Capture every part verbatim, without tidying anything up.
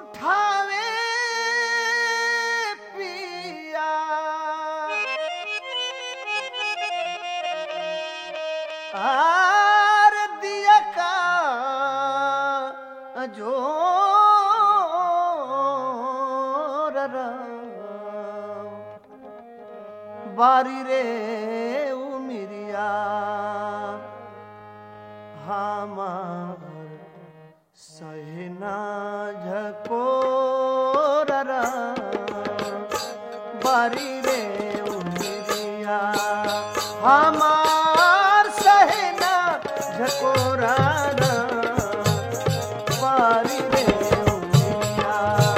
उठावे पिया आर दिया का जोर बारी रे उमिरिया हमार सहना झकोर बारी रे उमिरिया हमार सहना झकोरा बारी रे उमिरिया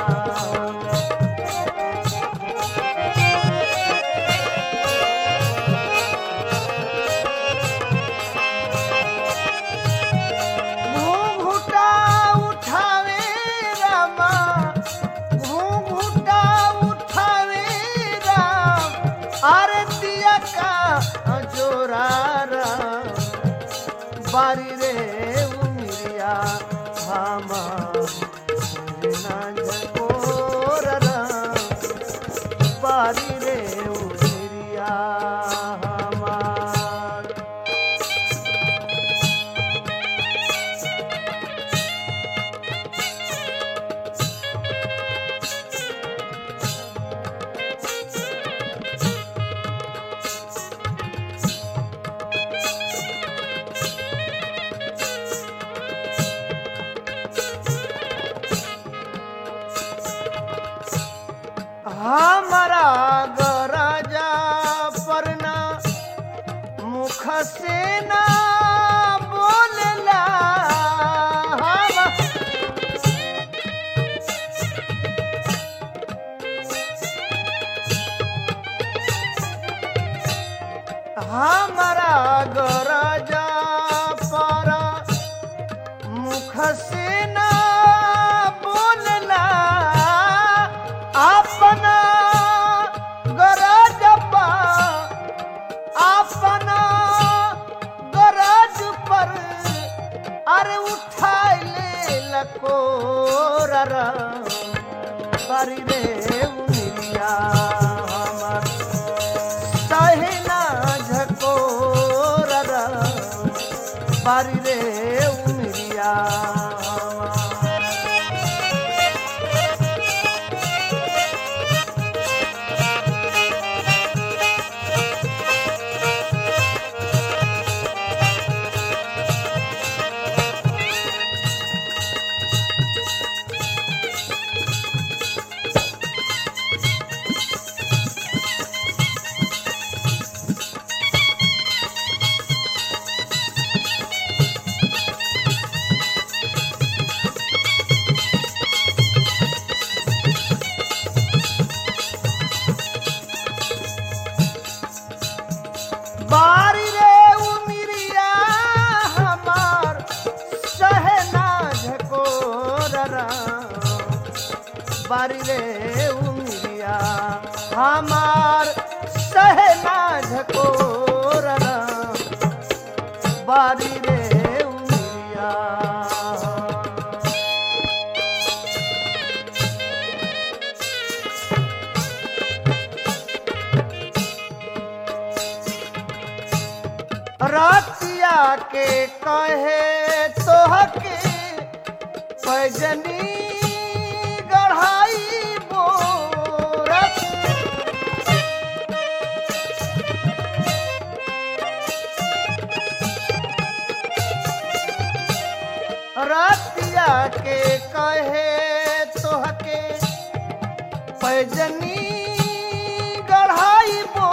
घूंघटा उठावे रामा घूंघटा उठावे राम आरतिया का जोरा बारी रे उमिरिया हमार सहना झकोर बारी रे उमिरिया हमार हमारा गरजा परना मुख से ना बोलला हमारा गरजा पर मुख से ना बोलला अपना गरज पा अपना गरज पर अरे उठा ले लकोर बारी रे उमिरिया हमार सहना झकोर बारी रे उमिरिया बारी रे उमिरिया हमार सहना झकोर बारी रे उमिरिया हमार सहना झकोर बारी रे उमिरिया रातिया के कहे तोहके पैजनी गढ़ाई बोरत रातिया के कहे तोहके पैजनी गढ़ाई बो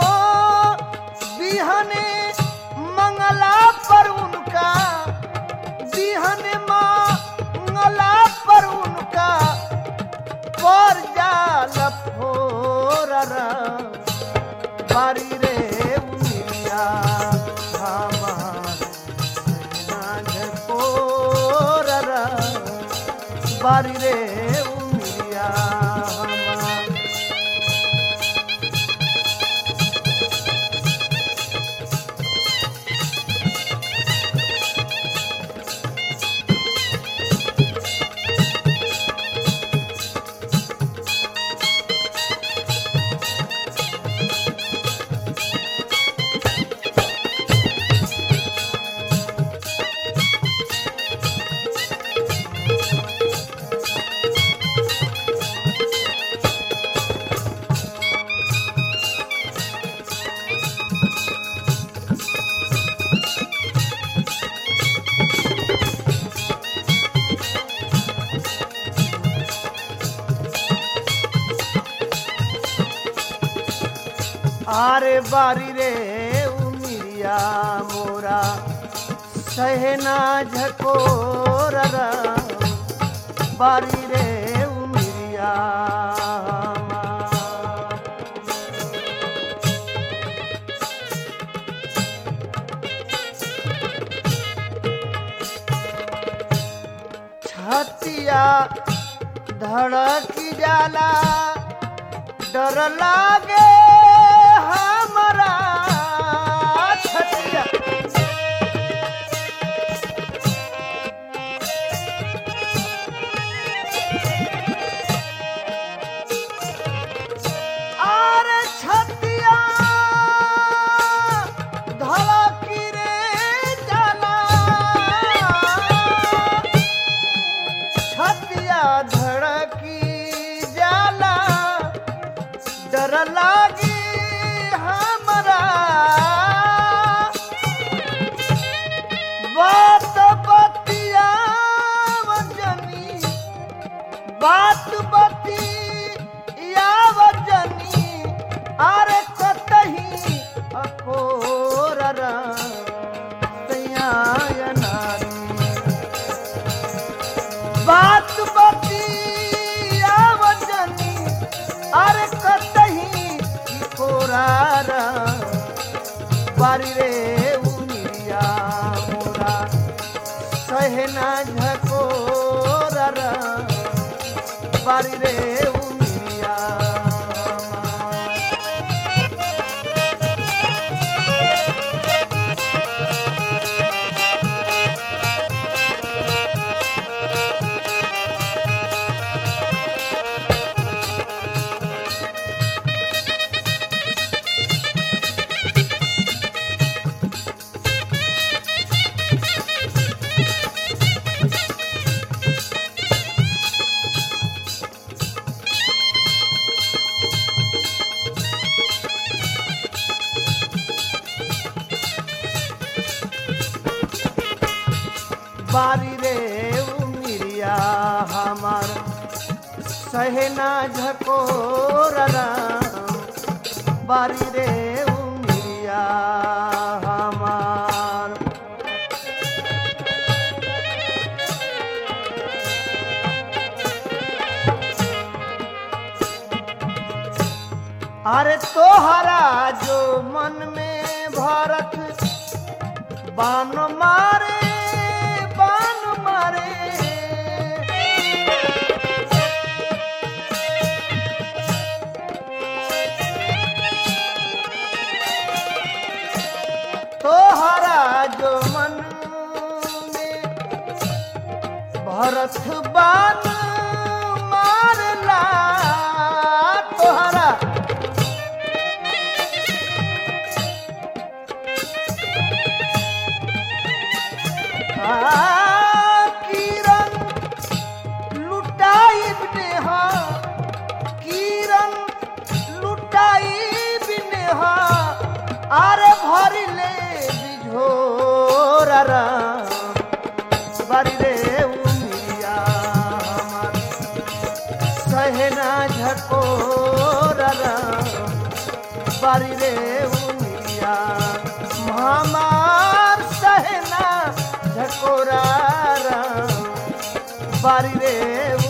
बिहने मंगला पर उनका बिहन मंगला पर उनका पर जाल फोर बारी रे उमिरिया हमार सहना झकोर बारी रे उमिरिया हमार आरे बारी रे उमिरिया मोरा सहना झकोर बारी रे उमिरिया छतिया धड़की जाला डर लागे हमारा छतिया अरे छतिया धड़की रे जाला छतिया धड़की जाला डर लागी हमरा बात बतिया वजनी बात बतिया वजनी अरे कतही अकोर नारी बात बतिया वजनी अरे कतही कोरारा बारी रे उमिरिया मोरा सहना झकोरा बारी रे उमिरिया बारी रे उमिरिया हमार सहना झकोरा बारी रे उमिरिया हमार अरे तोहरा जो मन में भरत बान मारे बान मारे तोहरा जो मन में भरत बान मारला तोहरा किरण लुटाई बिनेहा किरण लुटाई बिनेहा अरे भरी ले बिझोरा बारी रे उमिरिया हमार सहना झकोरा बारी रे उमिरिया हमार सहना झकोरा बारी रे